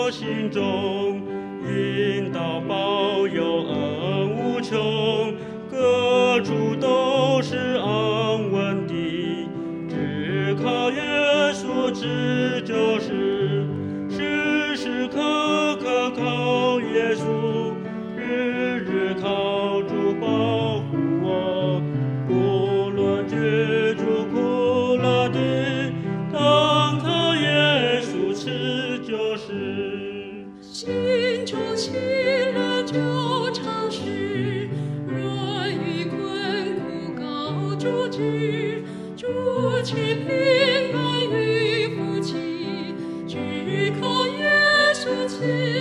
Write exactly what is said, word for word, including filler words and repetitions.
我心中，引导保佑恩无穷，各处都是安稳的，只靠耶稣只就是，时时刻刻靠耶稣，日日靠主保护我，不论居住苦乐的，当靠耶稣持就是。 心中喜乐就常时，若遇困苦告主知，主赐平安与福气，只靠耶稣赐。